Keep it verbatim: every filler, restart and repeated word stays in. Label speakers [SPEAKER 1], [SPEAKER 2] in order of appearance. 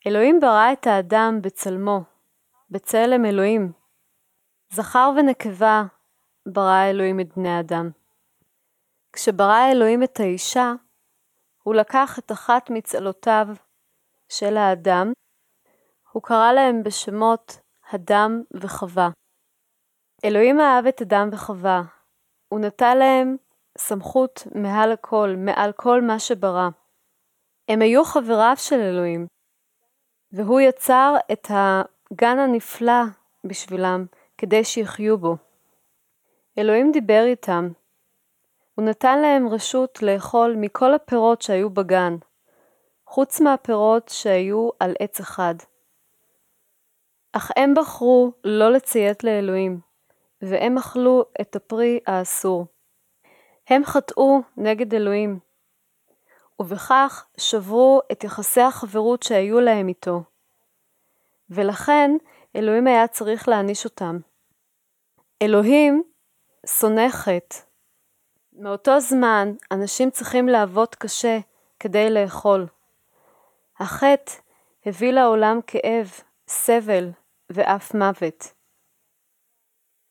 [SPEAKER 1] אלוהים ברא את האדם בצלמו, בצלם אלוהים. זכר ונקבה ברא אלוהים את בני האדם. כשברא אלוהים את האישה, הוא לקח את אחת מצלותיו של האדם, הוא קרא להם בשמות אדם וחווה. אלוהים אהב את אדם וחווה, הוא נתן להם סמכות מעל הכל, מעל כל מה שברא. הם היו חבריו של אלוהים, והוא יצר את הגן הנפלא בשבילם, כדי שיחיו בו. אלוהים דיבר איתם, הוא נתן להם רשות לאכול מכל הפירות שהיו בגן, חוץ מהפירות שהיו על עץ אחד. אך הם בחרו לא לציית לאלוהים, והם אכלו את הפרי האסור. הם חטאו נגד אלוהים, ובכך שברו את יחסי החברות שהיו להם איתו. ולכן אלוהים היה צריך להעניש אותם. אלוהים שונא חטא. מאותו זמן אנשים צריכים לעבוד קשה כדי לאכול. החטא הביא לעולם כאב, סבל ואף מוות.